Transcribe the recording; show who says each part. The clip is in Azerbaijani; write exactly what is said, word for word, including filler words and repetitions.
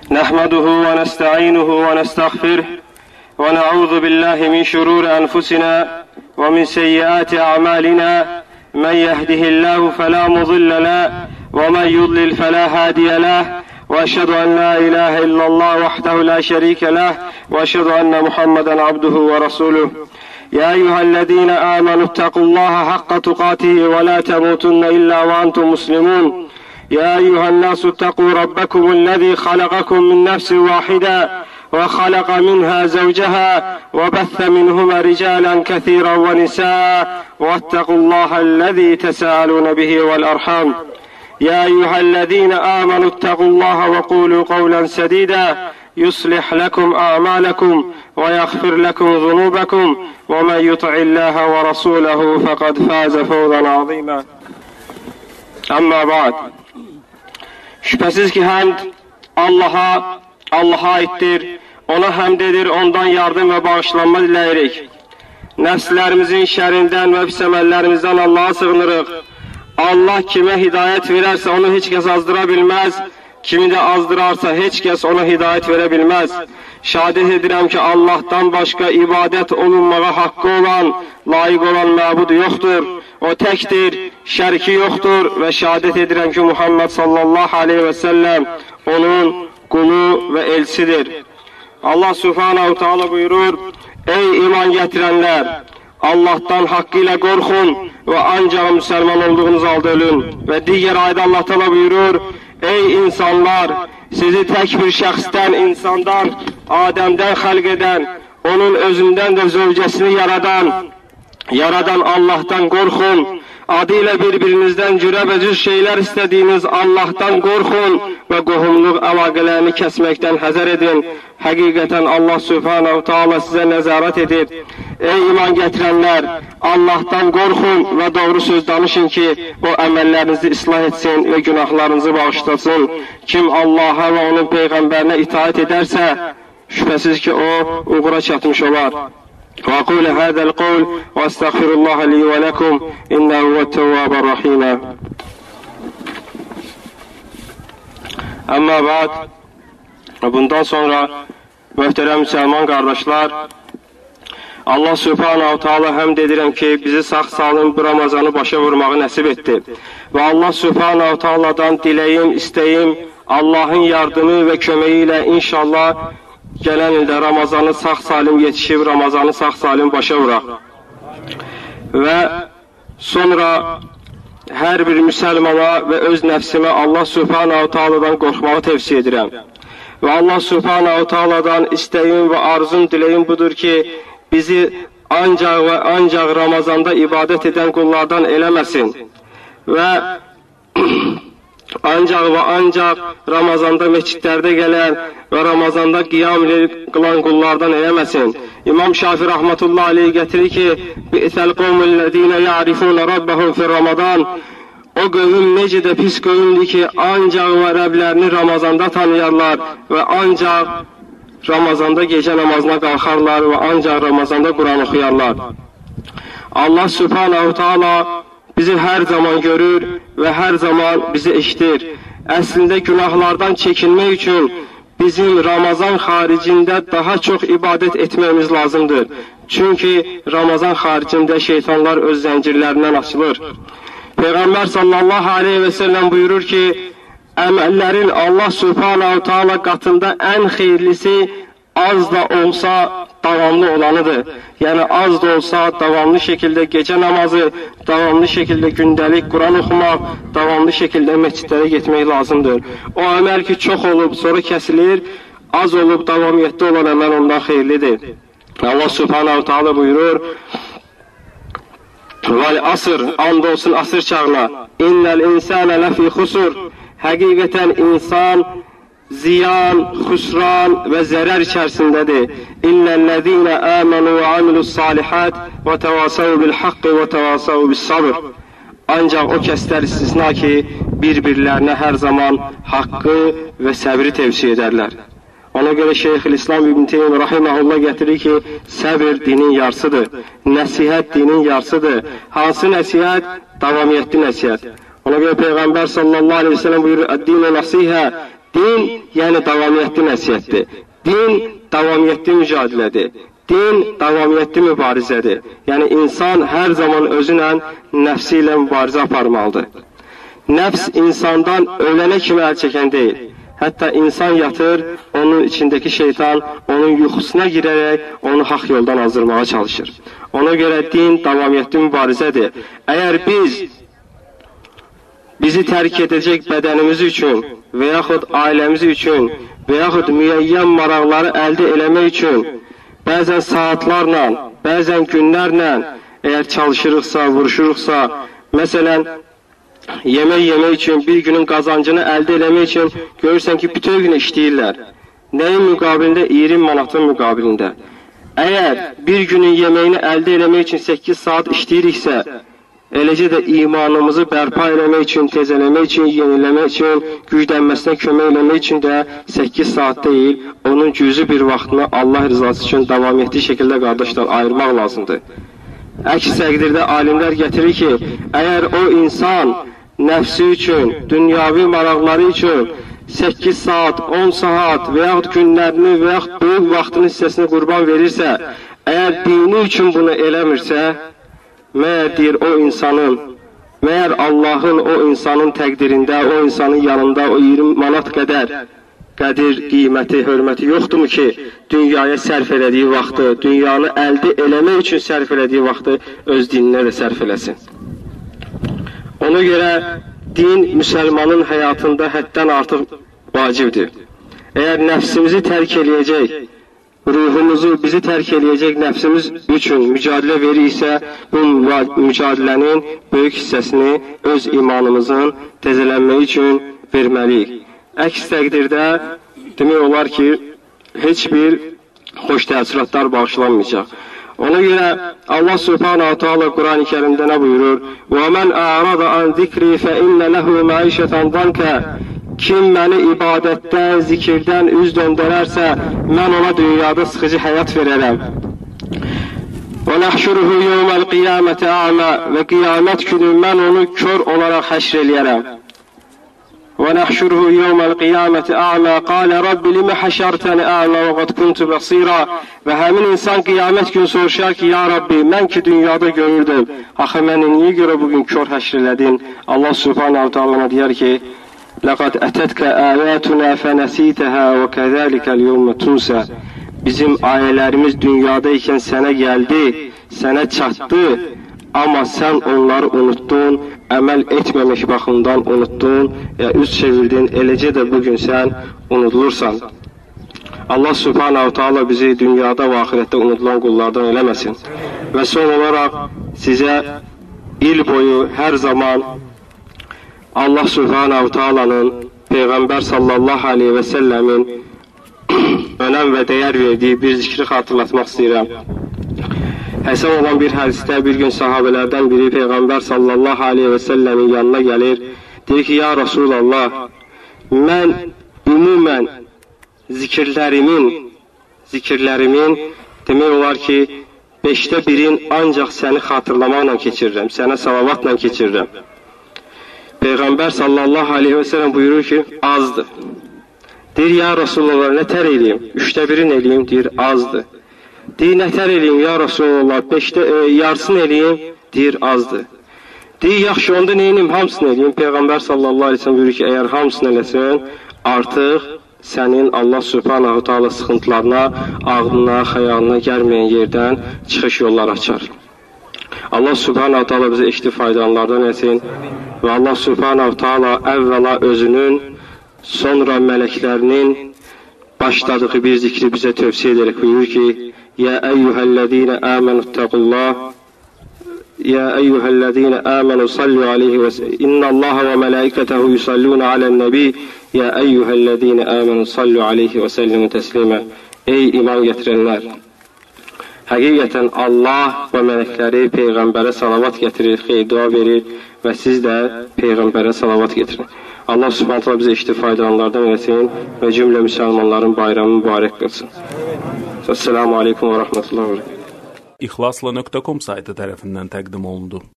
Speaker 1: نحمده ونستعينه ونستغفره ونعوذ بالله من شرور أنفسنا ومن سيئات أعمالنا. من يهده الله فلا مضل له ومن يضلل فلا هادي له، وأشهد أن لا إله إلا الله وحده لا شريك له، وأشهد أن محمدا عبده ورسوله. يا أيها الذين آمنوا اتقوا الله حق تقاته ولا تموتن إلا وأنتم مسلمون. يا أيها الناس اتقوا ربكم الذي خلقكم من نفس واحدة وخلق منها زوجها وبث منهما رجالا كثيرا ونساء، واتقوا الله الذي تساءلون به والأرحام. يا أيها الذين آمنوا اتقوا الله وقولوا قولا سديدا يصلح لكم أعمالكم ويغفر لكم ذنوبكم، ومن يطع الله ورسوله فقد فاز فوزا عظيما. أما بعد. Şüphesiz ki həmd Allah'a, Allah'a aittir. Ona həmd edir, ondan yardım ve bağışlanma diləyirik. Nəfslərimizin şərindən və pis əməllərimizdən Allah'a sığınırıq. Allah kimə hidayət verərsə onu heç kəs azdıra bilməz, kimi də azdırarsa heç kəs ona hidayət verə bilməz. Şəhadət edirəm ki, Allah'tan başqa ibadət olunmağa haqqı olan, layiq olan məbud yoxdur. O təkdir, şəriki yoxdur və şəhadət edirəm ki, Muhammed sallallahu aleyhi və səlləm onun qulu və elçidir. Allah subhanahu ta'ala buyurur: Ey iman gətirənlər! Allah'tan haqqı ilə qorxun və ancaq müsəlman olduğunuz halda ölün. Və digər ayda Allah ta'ala buyurur: Ey insanlar! Sizi tək bir şəxsdən, insandan, Adəmdən xəlq edən, onun özündən də zövcəsini yaradan, yaradan Allah'tan qorxun. Adı ilə bir-birinizdən cürəbəcür şeylər istədiyiniz Allah'tan qorxun və qohumluq əlaqələrini kəsməkdən həzər edin. Həqiqətən Allah subhanahu ta'ala sizə nəzarət edir. Ey iman gətirənlər! Allah'tan qorxun və doğru söz danışın ki, o əməllərinizi islah etsin və günahlarınızı bağışlasın. Kim Allah'a və onun Peyğəmbərinə itaat edərsə, şübhəsiz ki, o uğura çatmış olar. وأقول هذا القول وأستغفر الله لي ولكم إنه هو التواب الرحيم. Amma ba'd. Bundan sonra möhtərəm müsəlman qardaşlar, Allah subhanahu ta'ala həmd edirəm ki, bizi sağ salim bu Ramazanı başa vurmağı nəsib etdi. Və Allah subhanahu ta'aladan diləyim, istəyim, Allahın yardımı və köməyi ilə inşallah gələn ildə Ramazanı sağ salim yetişib, Ramazanı sağ salim başa vuraq. Və sonra hər bir müsəlmana və öz nəfsimə Allah subhanahu ta'aladan qorxmağı tövsiyə edirəm. Və Allah subhanahu ta'aladan istəyim və arzum, diləyim budur ki, bizi ancaq və ancaq Ramazanda ibadət edən qullardan eləməsin. Və ancaq və ancaq Ramazanda məscidlərdə gələn və Ramazanda qiyam qılan qullardan eləməsin. İmam Şafi rahmetullah aleyh gətirir ki, Bi'səl qavmullezine ya'rifuna rabbahum fi Ramazan. O qövüm necə də pis qövümdür ki, ancaq və Rəblərini Ramazanda tanıyarlar və ancaq Ramazanda gecə namazına qalxarlar və ancaq Ramazanda Quran oxuyarlar. Allah subhanahu ta'ala bizi hər zaman görür və hər zaman bizi eşidir. Əslində günahlardan çəkinmək üçün bizim Ramazan xaricində daha çox ibadət etməyimiz lazımdır. Çünki Ramazan xaricində şeytanlar öz zəncirlərindən açılır. Peyğəmbər sallallahu aleyhi və səlləm buyurur ki, əməllərin Allah subhanahu ta'ala qatında ən xeyirlisi az da olsa davamlı olanıdır. Yəni az da olsa davamlı şəkildə gecə namazı, davamlı şəkildə gündəlik Quran oxumaq, davamlı şəkildə məscidlərə getmək lazımdır. O əməl ki, çox olub, sonra kəsilir, az olub, davamiyyətdə olan əməl ondan xeyirlidir. Allah subhanahu ta'ala buyurur: Vəl asr, and olsun asır çağına, innəl insənə ləfi xusur. Həqiqətən insan ziyan, xüsran və zərər içərisindədir. İllellezine amenu və amilus salihat və təvasav bil haqqi və təvasav bis sabr. Ancaq o kəslər istisna ki, bir-birlərinə hər zaman haqqı və səbri tövsiyə edərlər. Ona görə Şeyxülislam İbn Teymiyyə rahimehullah gətirir ki, səbr dinin yarısıdır, nəsihət dinin yarısıdır. Hansı nəsihət? Davamiyyətli nəsihət. Ona görə Peyğəmbər sallallahu aleyhi ve sellem buyurur: "Əd-dinu nəsihə", Din, yəni davamiyyətli nəsihətdir. Din, davamiyyətli mücadilədir. Din, davamiyyətli mübarizədir. Yəni, insan hər zaman özünlə, nəfsi ilə mübarizə aparmalıdır. Nəfs insandan ölənə kimi əl çəkən deyil. Hətta insan yatır, onun içindəki şeytan onun yuxusuna girərək onu haqq yoldan azdırmağa çalışır. Ona görə din davamiyyətli mübarizədir. Əgər biz bizi tərk edəcək bədənimiz üçün və yaxud ailəmiz üçün və yaxud müəyyən maraqları əldə eləmək üçün bəzən saatlarla, bəzən günlərlə əgər çalışırıqsa, vuruşuruqsa, məsələn, yemək yemək üçün, bir günün qazancını əldə eləmək üçün görürsən ki, bütün gün işləyirlər. Nəyin müqabilində? iyirmi manatın müqabilində. Əgər bir günün yeməyini əldə eləmək üçün səkkiz saat işləyiriksə, eləcə də imanımızı bərpa eləmək üçün, tezələmək üçün, yeniləmək üçün, güclənməsinə kömək eləmək üçün də səkkiz saat deyil, onun cüzü bir vaxtını Allah rızası üçün davamiyyətli şəkildə qardaşlar ayırmaq lazımdır. Əks təqdirdə alimlər gətirir ki, əgər o insan nəfsi üçün, dünyavi maraqları üçün səkkiz saat, on saat və yaxud günlərini və yaxud böyük vaxtının hissəsini qurban verirsə, əgər dini üçün bunu eləmirsə, məyər deyir o insanın, məyər Allahın o insanın təqdirində, o insanın yanında o iyirmi manat qədər qədir, qiyməti, hörməti yoxdurmu ki, dünyaya sərf elədiyi vaxtı, dünyanı əldə eləmək üçün sərf elədiyi vaxtı öz dininə də sərf eləsin. Ona görə din müsəlmanın həyatında həddən artıq vacibdir. Əgər nəfsimizi tərk eləyəcək, ruhumuzu bizi tərk eləyəcək nəfsimiz üçün mücadilə verirsə, bu mücadilənin böyük hissəsini öz imanımızın təzələnməyi üçün verməliyik. Əks təqdirdə demək olar ki, heç bir xoş təəssüratlar bağışlanmayacaq. Ona görə Allah Subhanahu Teala Quran-ı Kərimdə nə buyurur? وَمَنْ أَعْرَضَ عَنْ ذِكْرِي فَإِنَّ لَهُ مَعِيشَةً ضَنْكَ Kim məni ibadətdən, zikirdən üz döndərərsə, mən ona dünyada sıxıcı həyat verərəm. وَنَحْشُرُهُ يَوْمَ الْقِيَامَةِ أَعْمَى Və qiyamət günü mən onu kör olaraq həşr eləyərəm. وَنَحْشُرُهُ يَوْمَ الْقِيَامَةِ أَعْمَى قَالَ رَبِّ لِمَ حَشَرْتَنِ أَعْمَى وَقَدْ كُنْتُ بَصِيرًا Və həmin insan qiyamət günü soruşar ki, ya Rabbi, mən ki dünyada görürdüm, axı məni niyə görə bugün kör həşr elədin? Allah Subhanahu Teala deyər ki, لَقَدْ أَتَتْكَ آيَاتُنَا فَنَسِيتَهَا وَكَذَلِكَ الْيَوْمَ تُنْسَى Bizim ayələrimiz dünyadaykən sənə gəldi, sənə çatdı, amma sən onları unuttun, əməl etməmək baxımdan unuttun, ya üz çevirdin, eləcə də bugün sən unudulursan. Allah Subhanahu Teala bizi dünyada və axirətdə unutulan qullardan eləməsin. Və son olaraq sizə il boyu hər zaman Allah Subhanahu Teala'nın Peyğəmbər sallallahu aleyhi və səlləmin önəm və dəyər verdiyi bir zikri xatırlatmaq istəyirəm. Həsən olan bir hədisdə bir gün sahabələrdən biri Peyğəmbər sallallahu aleyhi və səlləmin yanına gəlir. Deyir ki, ya Rasulallah, mən ümumən zikirlərimin, zikirlərimin demək olar ki, beşdə birin ancaq səni xatırlamaqla keçirirəm, sənə salavatla keçirirəm. Peyğəmbər sallallahu aleyhi və səlləm buyurur ki, azdır. Deyir, ya Rasulallah, nətər eləyim? Üçdə birin eləyim, deyir, azdır. Deyir, nətər eləyim, ya Rasulallah, beşdə, e, yarısını eləyim, deyir, azdır. Deyir, yaxşı, onda neyinim, hamısını eləyim. Peyğəmbər sallallahu aleyhi və səlləm buyurur ki, əgər hamısını eləsən, artıq sənin Allah Subhanahu Teala sıxıntılarına, ağlına, xəyalına gəlməyən yerdən çıxış yollar açar. Allah Subhanahu Teala bizə eşitib faydalanlardan etsin və Allah Subhanahu Teala əvvəla özünün, sonra mələklərinin başladığı bir zikri bizə tövsiyə edərək buyurur ki, Ya eyyuhəl-ləzīnə əmənuttəqullah Ya eyyuhəl-ləzīnə əmənu sallu aleyhi və səlləm İnnəllaha və mələikətəhu yusalluna alən-nəbi Ya eyyuhəl-ləzīnə əmənu sallu aleyhi və səlləm təslimə Ey iman gətirənlər! Həqiqətən Allah və mələkləri Peyğəmbərə salavat gətirir, xeyr dua verir və siz də Peyğəmbərə salavat getirin. Allah Subhanahu Teala bizə eşitib faydalanlardan eləsin və cümlə müsəlmanların bayramı mübarək qılsın. Esselamu aleykum və rəhmətullah və bərəkətuh.
Speaker 2: İxlasla nöqtə com saytı tərəfindən təqdim olundu.